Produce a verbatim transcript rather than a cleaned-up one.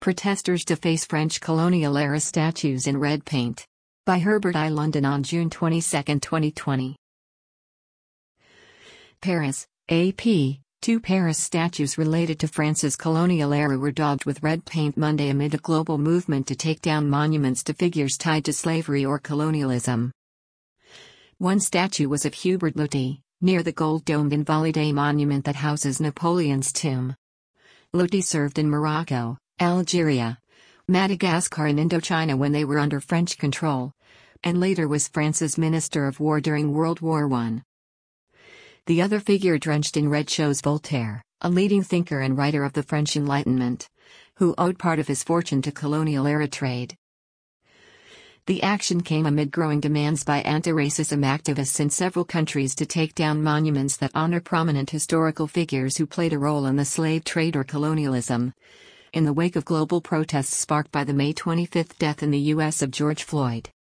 Protesters deface French colonial-era statues in red paint. By Herbert I. London on June twenty-second, twenty twenty. Paris, A P. Two Paris statues related to France's colonial era were daubed with red paint Monday amid a global movement to take down monuments to figures tied to slavery or colonialism. One statue was of Hubert Loti, near the gold-domed Invalides monument that houses Napoleon's tomb. Loti served in Morocco, Algeria, Madagascar and Indochina when they were under French control, and later was France's Minister of War during World War One. The other figure drenched in red shows Voltaire, a leading thinker and writer of the French Enlightenment, who owed part of his fortune to colonial-era trade. The action came amid growing demands by anti-racism activists in several countries to take down monuments that honor prominent historical figures who played a role in the slave trade or colonialism, in the wake of global protests sparked by the May twenty-fifth death in the U S of George Floyd.